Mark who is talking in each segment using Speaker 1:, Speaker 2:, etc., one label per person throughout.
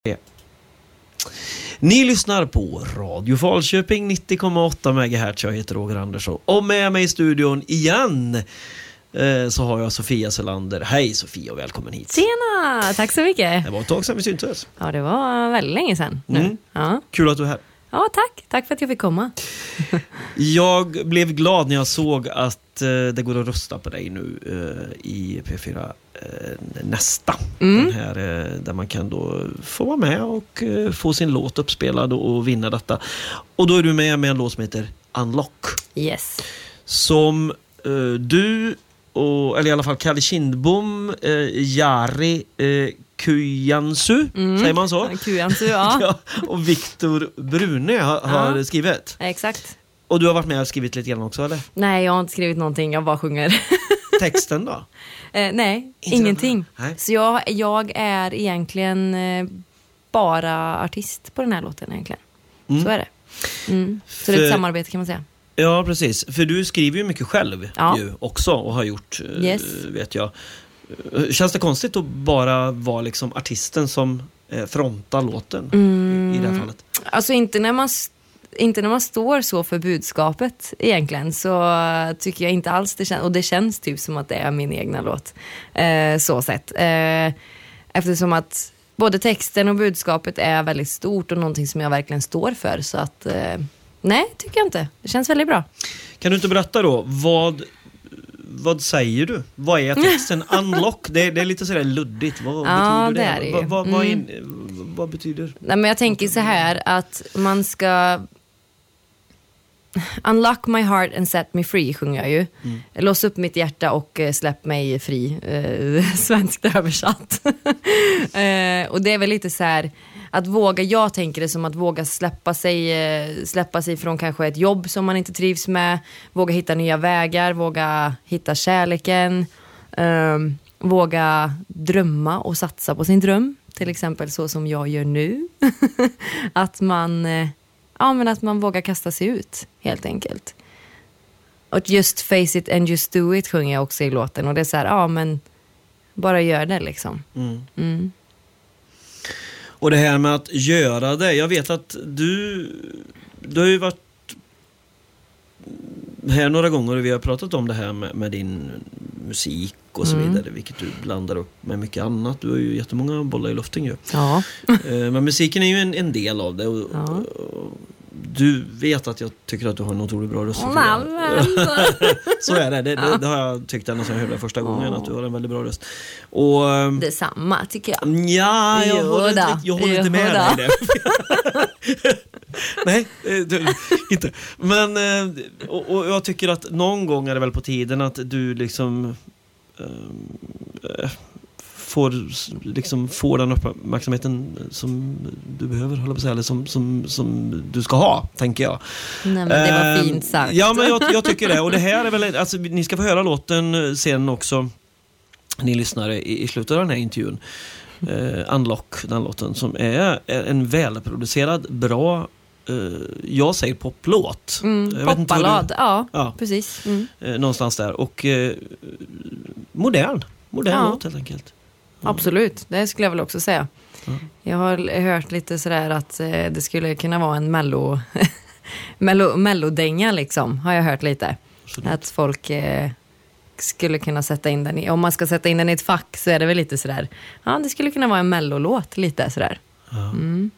Speaker 1: Ni lyssnar på Radio Falköping 90,8 MHz. Jag heter Roger Andersson. Och med mig i studion igen så har jag Sofia Selander. Hej Sofia och välkommen hit.
Speaker 2: Tjena, tack så mycket.
Speaker 1: Det var ett tag sedan vi syntes.
Speaker 2: Ja, det var väldigt länge sedan nu. Ja.
Speaker 1: Kul att du är här.
Speaker 2: Ja, tack för att jag fick komma.
Speaker 1: Jag blev glad när jag såg att det går att rösta på dig nu i P4 nästa. Den här, där man kan då få vara med och få sin låt uppspelad och vinna detta. Och då är du med en låt som heter Unlock.
Speaker 2: Yes.
Speaker 1: Som du och, eller i alla fall Kalle Kindbom, Jari Kujansu, säger man så?
Speaker 2: Kujansu, ja.
Speaker 1: Ja, och Viktor Brune har skrivit.
Speaker 2: Exakt.
Speaker 1: Och du har varit med och skrivit lite grann också, eller?
Speaker 2: Nej, jag har inte skrivit någonting, jag bara sjunger.
Speaker 1: Texten då?
Speaker 2: Nej, ingenting.
Speaker 1: Nej.
Speaker 2: Så jag är egentligen bara artist på den här låten egentligen. Så är det. Så det är ett samarbete kan man säga.
Speaker 1: Ja, precis. För du skriver ju mycket själv ju också och har gjort, vet jag. Känns det konstigt att bara vara liksom artisten som frontar låten i det här fallet?
Speaker 2: Alltså inte när man står så för budskapet egentligen, så tycker jag inte alls det känns, och det känns typ som att det är min egna låt så sett. Eftersom att både texten och budskapet är väldigt stort och någonting som jag verkligen står för, så att nej, tycker jag inte. Det känns väldigt bra. Kan
Speaker 1: du inte berätta då, vad säger du? Vad är texten? Unlock, det är lite sådär luddigt. Vad betyder det? Vad betyder det?
Speaker 2: Nej, men jag tänker så här att man ska unlock my heart and set me free, sjunger jag ju. Lås upp mitt hjärta och släpp mig fri. Svenskt översatt. Och det är väl lite så här att våga, jag tänker det som att våga släppa sig från kanske ett jobb som man inte trivs med, våga hitta nya vägar, våga hitta kärleken, våga drömma och satsa på sin dröm, till exempel så som jag gör nu. Att man vågar kasta sig ut helt enkelt. Och just face it and just do it sjunger jag också i låten, och det är så här, men bara gör det liksom.
Speaker 1: Och det här med att göra det. Jag vet att du har ju varit här några gånger och vi har pratat om det här med din musik och så vidare, vilket du blandar upp med mycket annat. Du har ju jättemånga bollar i luften ju. Ja. Men musiken är ju en del av det och du vet att jag tycker att du har en otroligt bra röst. Så är det. Det har jag tyckt ända sedan jag hörde första gången, att du har en väldigt bra röst. Och
Speaker 2: detsamma tycker jag.
Speaker 1: Ja, jag håller inte med dig där. Nej, inte. Men och jag tycker att någon gång är det väl på tiden att du liksom får den uppmärksamheten som du behöver, hålla på att säga, eller som du ska ha, tänker jag.
Speaker 2: Nej, men det var fint sagt.
Speaker 1: Ja, men jag tycker det. Och det här är väl, alltså, ni ska få höra låten sen också, ni lyssnare, i slutet av den här intervjun. Unlock, den låten, som är en välproducerad, bra, jag säger poplåt.
Speaker 2: Popballad, ja, precis.
Speaker 1: Någonstans där. Och modern låt helt enkelt.
Speaker 2: Absolut, det skulle jag väl också säga. Jag har hört lite sådär att det skulle kunna vara en mellodänga liksom, har jag hört lite. Absolut. Att folk skulle kunna sätta in den om man ska sätta in den i ett fack, så är det väl lite sådär. Ja, det skulle kunna vara en mellolåt lite sådär. Ja.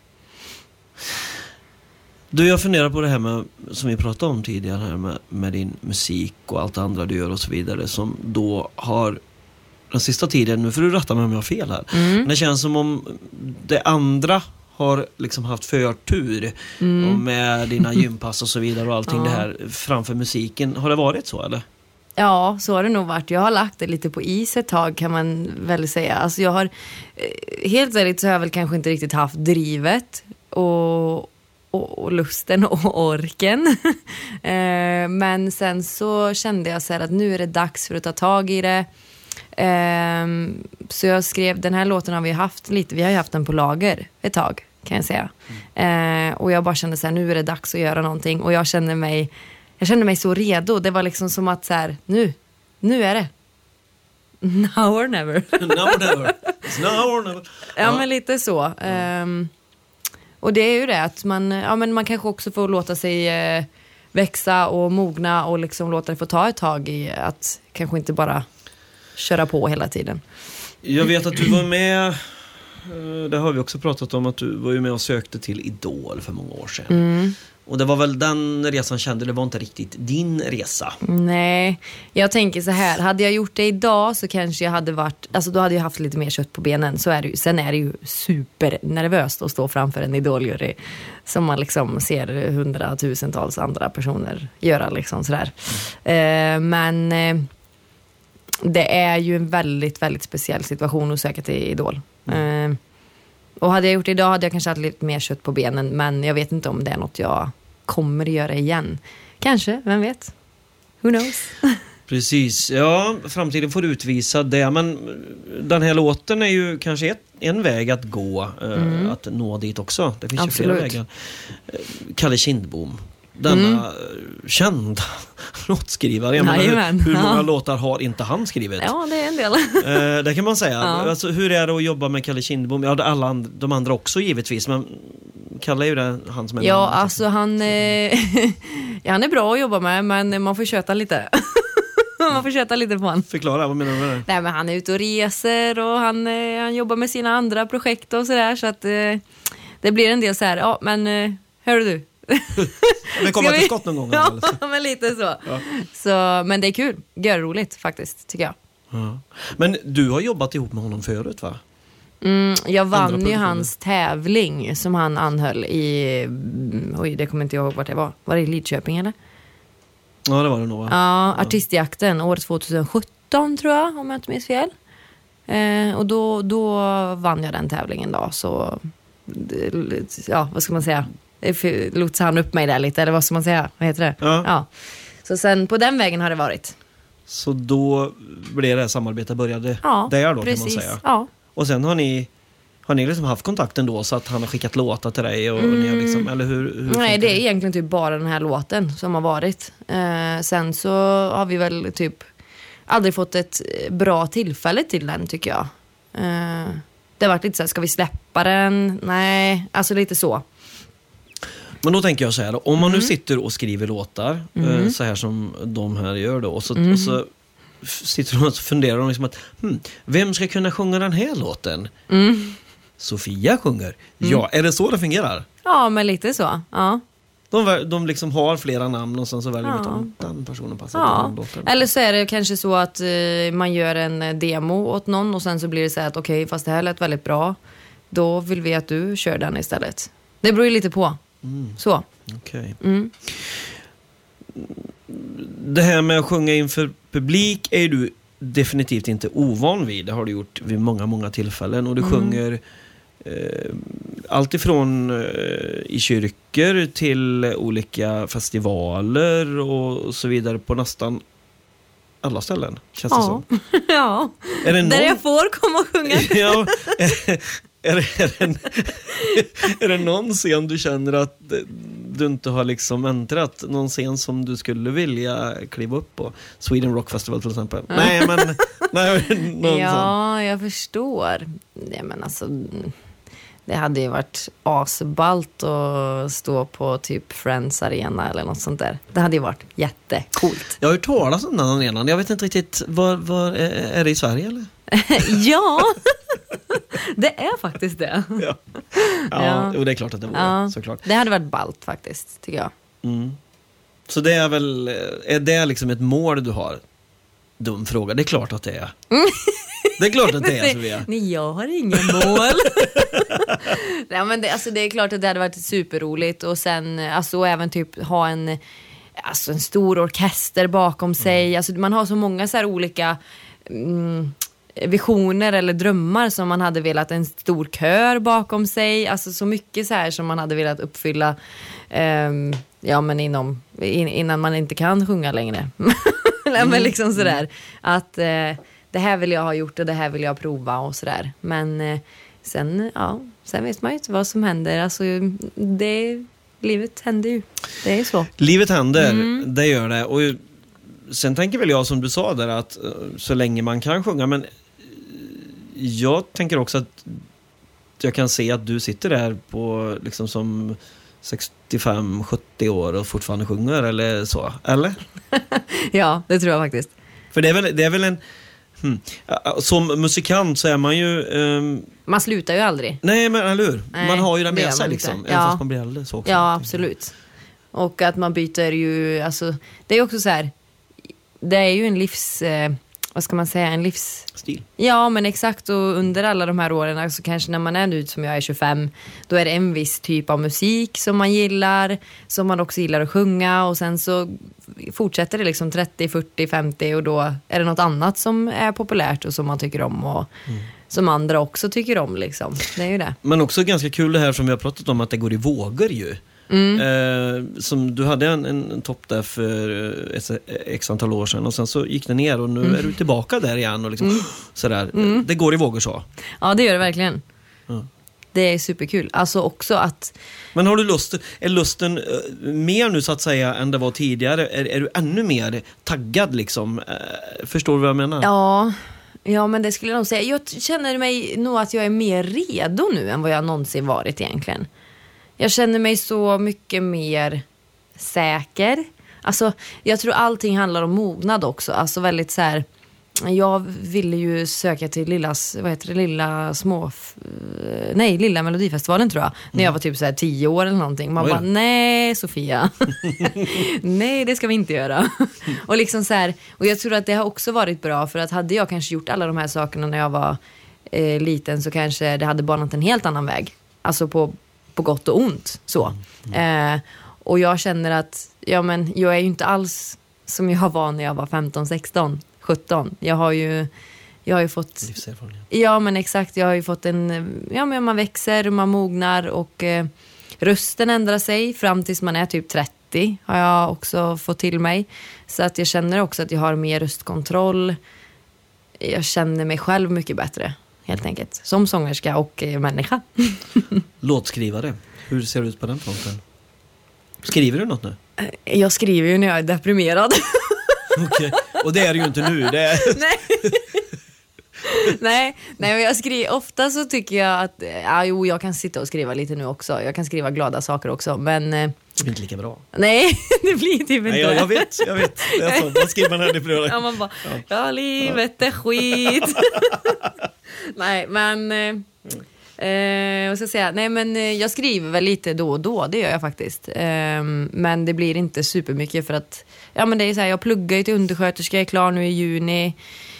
Speaker 1: Du, jag funderar på det här med, som vi pratade om tidigare här, med din musik och allt det andra du gör och så vidare, som då har den sista tiden, nu får du rätta mig om jag har fel här, men det känns som om det andra har liksom haft förtur och med dina gympass och så vidare och allting det här framför musiken. Har det varit så, eller?
Speaker 2: Ja, så har det nog varit. Jag har lagt det lite på is ett tag, kan man väl säga. Alltså jag har, helt ärligt så har jag väl kanske inte riktigt haft drivet och lusten och orken. Men sen så kände jag så här att nu är det dags för att ta tag i det. Så jag skrev, den här låten har vi haft lite, vi har ju haft den på lager ett tag, kan jag säga. Och jag bara kände så här, nu är det dags att göra någonting. Och jag kände mig så redo. Det var liksom som att så här, nu är det. Now or never.
Speaker 1: Now or never. It's now or never.
Speaker 2: Ja, men lite så. Och det är ju det att man kanske också får låta sig växa och mogna och liksom låta det få ta ett tag i att kanske inte bara köra på hela tiden. Jag
Speaker 1: vet att du var med, det har vi också pratat om, att du var ju med och sökte till Idol för många år sedan. Och det var väl den resan kände, det var inte riktigt din resa.
Speaker 2: Nej, jag tänker så här, hade jag gjort det idag så kanske jag hade varit, alltså då hade jag haft lite mer kött på benen. Så är det ju. Sen är det ju supernervöst att stå framför en idoljury som man liksom ser 100,000-tals andra personer göra liksom sådär. Men det är ju en väldigt, väldigt speciell situation att söka till Idol. Och hade jag gjort det idag hade jag kanske haft lite mer kött på benen. Men jag vet inte om det är något jag kommer att göra igen. Kanske, vem vet? Who knows?
Speaker 1: Precis, ja, framtiden får utvisa det. Men den här låten är ju kanske en väg att gå, att nå dit också. Det finns ju flera vägar. Kalle Kindbom, denna kända låtskrivare. Hur många låtar har inte han skrivit?
Speaker 2: Ja, det är en
Speaker 1: del. Det kan man säga. Alltså, hur är det att jobba med Kalle Kindbom? Ja, de andra också givetvis, men Kalle är ju det, han som är
Speaker 2: ja, alltså han är bra att jobba med, men man får köta lite. Man får köta lite på han.
Speaker 1: Förklara, vad menar du med det?
Speaker 2: Nej, men han är ute och reser och han jobbar med sina andra projekt och sådär, så att det blir en del så här, ja, men hör du?
Speaker 1: Vi kommer till skott någon gång.
Speaker 2: Ja, men lite så. Ja. Så. Men det är kul, gör roligt faktiskt, tycker jag.
Speaker 1: Ja. Men du har jobbat ihop med honom förut, va?
Speaker 2: Jag vann ju hans tävling som han anhöll i... Oj, det kommer inte jag ihåg vart det var. Var det i Lidköping, eller?
Speaker 1: Ja, det var det nog, va?
Speaker 2: Ja, artistjakten, år 2017 tror jag, om jag inte minns fel. Och då vann jag den tävlingen då, så... Ja, vad ska man säga? Lotsade han upp mig där lite, eller vad ska man säga? Vad heter det? Ja. Så sen på den vägen har det varit.
Speaker 1: Så då blev det här samarbetet började där då, precis, kan man säga.
Speaker 2: Ja.
Speaker 1: Och sen har ni liksom haft kontakten då, så att han har skickat låtar till dig och ni har liksom, eller hur
Speaker 2: nej, det är egentligen typ bara den här låten som har varit. Sen så har vi väl typ aldrig fått ett bra tillfälle till den, tycker jag. Det har varit lite så här, ska vi släppa den? Nej, alltså lite så.
Speaker 1: Men då tänker jag så här, om man nu sitter och skriver låtar så här som de här gör då, och så sitter de och funderar de liksom att vem ska kunna sjunga den här låten? Sofia sjunger. Ja, är det så det fungerar? Ja,
Speaker 2: men lite så. Ja.
Speaker 1: De liksom har flera namn och sen så väljer vi om den personen passar till den låten.
Speaker 2: Eller så är det kanske så att man gör en demo åt någon och sen så blir det så här att okej, fast det här lät väldigt bra. Då vill vi att du kör den istället. Det beror ju lite på. Så.
Speaker 1: Okej. Det här med att sjunga inför publik är du definitivt inte ovan vid. Det har du gjort vid många, många tillfällen. Och du sjunger allt ifrån i kyrkor till olika festivaler och så vidare på nästan alla ställen, känns det som.
Speaker 2: Ja, är det där jag får komma och sjunga.
Speaker 1: Ja, är det någon scen du känner att du inte har liksom äntrat? Någon scen som du skulle vilja kliva upp på? Sweden Rock Festival till exempel. Nej, men
Speaker 2: jag förstår. Nej, men alltså, det hade ju varit asballt att stå på typ Friends Arena eller något sånt där. Det hade ju varit jättecoolt.
Speaker 1: Jag har hört talas om den arenan. Jag vet inte riktigt, var är det i Sverige eller?
Speaker 2: Ja, det är faktiskt det.
Speaker 1: Ja. Och det är klart att det vore, såklart.
Speaker 2: Det hade varit ballt faktiskt, tycker jag.
Speaker 1: Så det är väl, är det liksom ett mål du har? Dum fråga, det är klart att det är. Det är klart att det är, Sofia.
Speaker 2: Nej, jag har ingen mål. Nej, men det är klart att det hade varit superroligt. Och sen, alltså även typ ha en stor orkester bakom sig. Alltså man har så många så här olika visioner eller drömmar som man hade velat, en stor kör bakom sig, alltså så mycket så här som man hade velat uppfylla men innan man inte kan sjunga längre. Men liksom sådär att det här vill jag ha gjort och det här vill jag prova och sådär, men sen vet man ju inte vad som händer, alltså livet händer ju, det är så.
Speaker 1: Livet händer, det gör det, och sen tänker väl jag som du sa där att så länge man kan sjunga, men jag tänker också att jag kan se att du sitter där på liksom som 65-70 år och fortfarande sjunger eller så, eller?
Speaker 2: Ja, det tror jag faktiskt.
Speaker 1: För det är väl en som musikant så är man ju
Speaker 2: man slutar ju aldrig.
Speaker 1: Nej, men eller hur?
Speaker 2: Nej,
Speaker 1: man har ju det
Speaker 2: det
Speaker 1: med sig liksom, även fast man blir äldre så också.
Speaker 2: Ja, absolut. Och att man byter ju, alltså, det är också så här, det är ju en vad ska man säga, en livsstil. Ja, men exakt, och under alla de här åren, alltså kanske när man är nu som jag är 25, då är det en viss typ av musik som man gillar, som man också gillar att sjunga, och sen så fortsätter det liksom 30, 40, 50 och då är det något annat som är populärt och som man tycker om och som andra också tycker om liksom. Det är ju det.
Speaker 1: Men också ganska kul det här som vi har pratat om, att det går i vågor ju. Som du hade en topp där för x antal år sedan och sen så gick det ner och nu är du tillbaka där igen och liksom sådär. Det går i vågor så.
Speaker 2: Ja, det gör det verkligen. Det är superkul. Alltså också att...
Speaker 1: Men har du lusten mer nu så att säga än det var tidigare? Är du ännu mer taggad liksom? Förstår du vad jag menar?
Speaker 2: Ja, men det skulle jag nog säga. Jag känner mig nog att jag är mer redo nu än vad jag någonsin varit egentligen. Jag känner mig så mycket mer säker. Alltså, jag tror allting handlar om mognad också. Alltså väldigt så här... Jag ville ju söka till Lilla Melodifestivalen tror jag. När jag var typ så här 10 år eller någonting. Man bara, nej Sofia. Nej, det ska vi inte göra. Och liksom så här, och jag tror att det har också varit bra. För att hade jag kanske gjort alla de här sakerna när jag var liten, så kanske det hade banat en helt annan väg. Alltså på gott och ont. Så. Och jag känner att jag är ju inte alls som jag var när jag var 15, 16, 17. Jag har ju fått livserfarenhet. Ja, men exakt. Jag har ju fått men man växer, man mognar och rösten ändrar sig fram tills man är typ 30 har jag också fått till mig. Så att jag känner också att jag har mer röstkontroll. Jag känner mig själv mycket bättre. Helt enkelt. Som sångerska och människa.
Speaker 1: Låtskrivare. Hur ser det ut på den fronten? Skriver du något nu?
Speaker 2: Jag skriver ju när jag är deprimerad.
Speaker 1: Okej. Och det är det ju inte nu. Det är...
Speaker 2: Nej, men jag skriver ofta, så tycker jag att jag kan sitta och skriva lite nu också. Jag kan skriva glada saker också, men det
Speaker 1: blir inte lika bra.
Speaker 2: Nej, det blir typ inte.
Speaker 1: Nej, jag vet. Det är så. Man skriver man här deprimerad.
Speaker 2: Ja, man bara, livet är skit. Nej, men vad ska jag säga? Nej, men jag skriver väl lite då och då, det gör jag faktiskt. Men det blir inte supermycket för att men det är så här, jag pluggar ju till undersköterska, jag är klar nu i juni.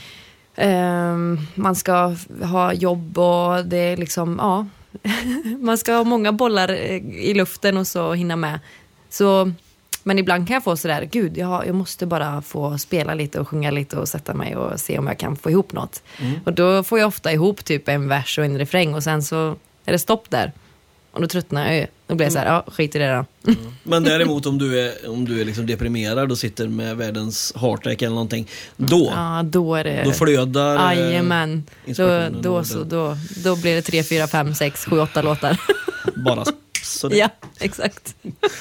Speaker 2: Man ska ha jobb och det är liksom, man ska ha många bollar i luften och så hinna med. Så, men ibland kan jag få sådär, gud, jag måste bara få spela lite och sjunga lite och sätta mig och se om jag kan få ihop något. Och då får jag ofta ihop typ en vers och en refräng och sen så är det stopp där. Och då tröttnar jag ju. Då blir jag såhär, skit i det då.
Speaker 1: Men däremot om du är liksom deprimerad och sitter med världens heartache eller någonting, då är det... Då flödar...
Speaker 2: Jajamän. Då blir det 3, 4, 5, 6, 7, 8 låtar.
Speaker 1: Bara sådär.
Speaker 2: Ja, exakt.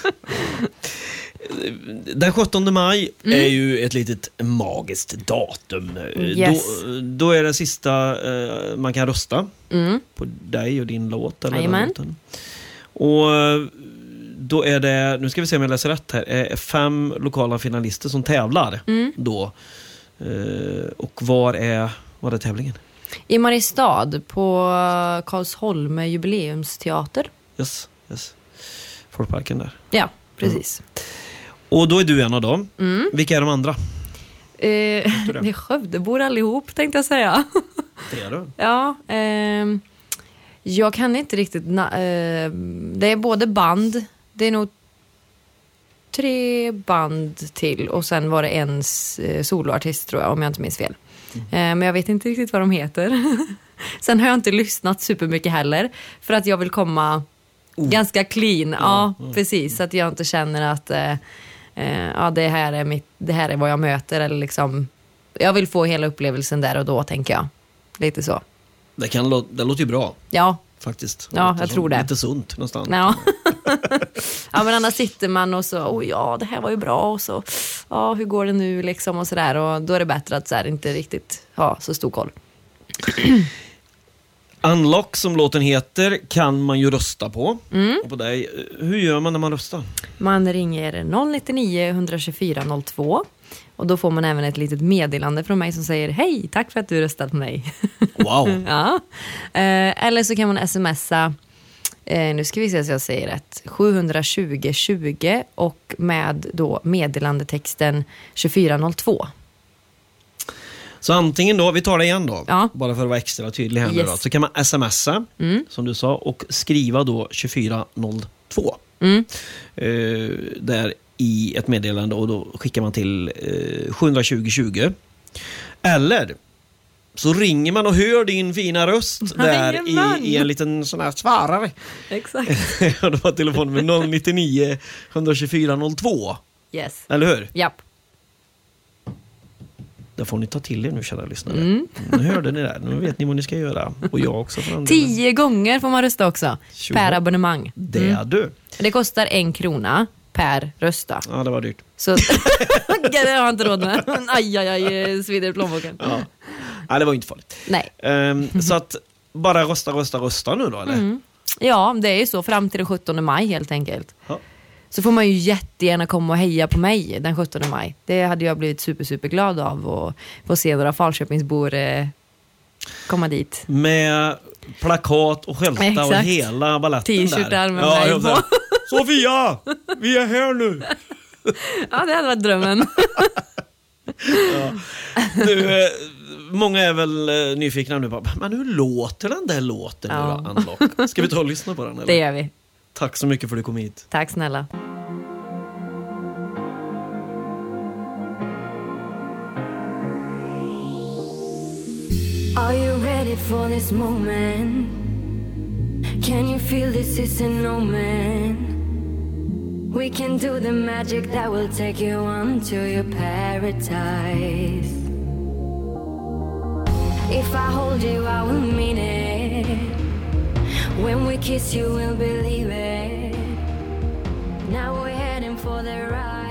Speaker 1: Den 17 maj är ju ett litet magiskt datum.
Speaker 2: Yes.
Speaker 1: Då är det sista man kan rösta på dig och din låt. Eller låten. Och då är det, nu ska vi se om jag läser rätt här, 5 lokala finalister som tävlar då. Och var är tävlingen?
Speaker 2: I Mariestad på Karlsholm jubileumsteater. Yes.
Speaker 1: Folkparken där.
Speaker 2: Ja, precis.
Speaker 1: Och då är du en av dem. Vilka är de andra?
Speaker 2: Det är Skövdebor allihop, tänkte jag säga.
Speaker 1: Det är du?
Speaker 2: Ja, jag kan inte riktigt... det är både band. Det är nog 3 band till. Och sen var det en soloartist, tror jag, om jag inte minns fel. Men jag vet inte riktigt vad de heter. Sen har jag inte lyssnat supermycket heller. För att jag vill komma ganska clean. Ja, precis. Så att jag inte känner att... det här är vad jag möter. Eller liksom, jag vill få hela upplevelsen där och då, tänker jag. Lite så.
Speaker 1: Det låter ju bra.
Speaker 2: Ja,
Speaker 1: faktiskt.
Speaker 2: Ja, jag tror det.
Speaker 1: Lite sunt någonstans.
Speaker 2: Ja. Ja, men annars sitter man och så, ja, det här var ju bra och så, ja, hur går det nu liksom och sådär, och då är det bättre att så här, inte riktigt ha så stor koll.
Speaker 1: Unlock, som låten heter, kan man ju rösta på. Och på dig, hur gör man när man röstar? Man
Speaker 2: ringer 099 124 02 och då får man även ett litet meddelande från mig som säger hej, tack för att du röstat på mig.
Speaker 1: Wow.
Speaker 2: Ja. Eller så kan man smsa, nu ska vi se så jag säger rätt, 720 20 och med då meddelandetexten 2402.
Speaker 1: Så antingen då, vi tar det igen då,
Speaker 2: ja.
Speaker 1: Bara för att vara extra tydlig här nu då, så kan man smsa, som du sa, och skriva då 2402 där i ett meddelande, och då skickar man till 720 20. Eller så ringer man och hör din fina röst där i en liten sån här svarare.
Speaker 2: Exakt.
Speaker 1: Och då var telefonnummer 099 124 02.
Speaker 2: Yes.
Speaker 1: Eller hur?
Speaker 2: Japp.
Speaker 1: Det får ni ta till er nu, kära lyssnare. Nu hörde ni det. Nu vet ni vad ni ska göra. Och jag också.
Speaker 2: 10 gånger får man rösta också. Per abonnemang.
Speaker 1: Det är du.
Speaker 2: Det kostar 1 krona per rösta.
Speaker 1: Ja, det var dyrt.
Speaker 2: Så det har jag inte råd med. Aj, svider i plånboken.
Speaker 1: Ja. Nej, det var inte farligt.
Speaker 2: Nej.
Speaker 1: Så att bara rösta nu då, eller?
Speaker 2: Ja, det är ju så. Fram till den 17 maj helt enkelt.
Speaker 1: Ja.
Speaker 2: Så får man ju jättegärna komma och heja på mig den 17 maj. Det hade jag blivit superglad av, och få se några Falköpingsbor komma dit.
Speaker 1: Med plakat och skyltar och hela balletten där.
Speaker 2: T-shirtar med mig på.
Speaker 1: Sofia, vi är här nu.
Speaker 2: Ja, det hade varit drömmen.
Speaker 1: Ja. Du, många är väl nyfikna nu på, men hur låter den där låten nu då, Unlock? Ska vi ta och lyssna på den? Eller?
Speaker 2: Det gör vi.
Speaker 1: Tack så mycket för att du kom hit.
Speaker 2: Tack snälla.
Speaker 3: Are you ready for this moment? Can you feel this is an omen? We can do the magic that will take you on to your paradise. If I hold you, I will mean it. When we kiss, you will believe it. Now we're heading for the ride.